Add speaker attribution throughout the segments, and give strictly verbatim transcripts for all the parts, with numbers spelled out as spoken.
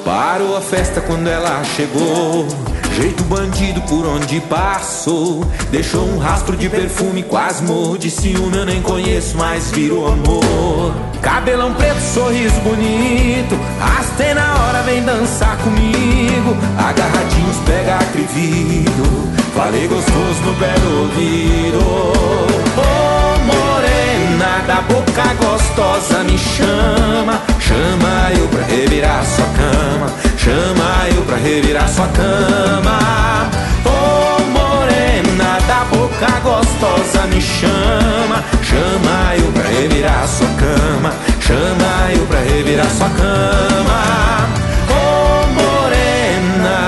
Speaker 1: Parou a festa quando ela chegou, jeito bandido por onde passou. Deixou um rastro de perfume, quase morro de ciúme. Eu nem conheço, mas virou amor. Cabelão preto, sorriso bonito, arrastei na hora, vem dançar comigo. Agarradinhos, pega atrevido, falei gostoso no pé do ouvido. Ô morena da boca gostosa, me chama, chama eu pra revirar sua cama, chama eu pra revirar sua cama. Ô morena da boca gostosa, me chama, chama eu pra revirar sua cama, chama eu pra revirar sua cama. Ô morena,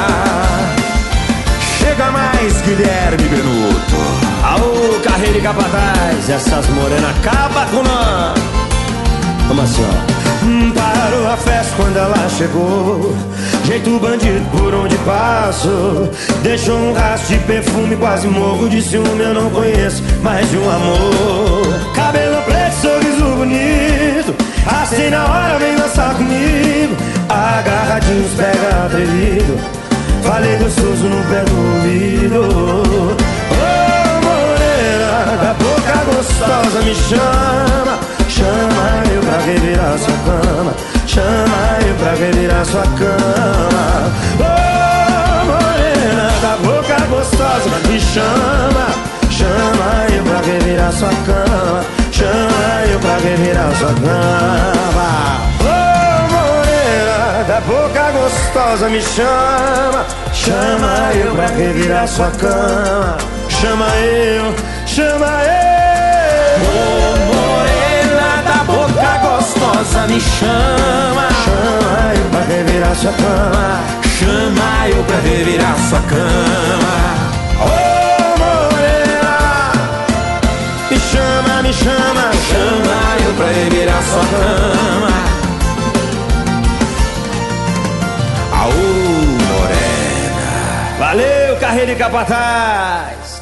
Speaker 1: chega mais, Guilherme Benuto.
Speaker 2: Aô, carreira e capataz, essas morenas acabam com nós. Vamos assim, ó. Parou a festa quando ela chegou, jeito bandido por onde passo. Deixou um rastro de perfume, quase morro de ciúme. Eu não conheço mais de um amor. Cabelo preto, sorriso bonito, assim na hora vem dançar comigo. Agarradinhos, pega atrevido, falei gostoso no pé do ouvido. Ô morena da boca gostosa, me chama, chama eu pra revirar sua cama, chama eu pra revirar sua cama. Ô morena da boca gostosa, me chama, chama eu pra revirar sua cama, chama eu pra revirar sua cama. Ô morena da boca gostosa, me chama, chama eu pra revirar sua cama, chama eu, chama eu.
Speaker 1: Ô morena da boca gostosa, me chama,
Speaker 2: chama eu pra revirar sua cama,
Speaker 1: chama eu pra revirar sua cama.
Speaker 2: Ô morena, me chama, me chama,
Speaker 1: chama eu pra revirar sua cama. Aô morena.
Speaker 2: Valeu, carreira e capataz.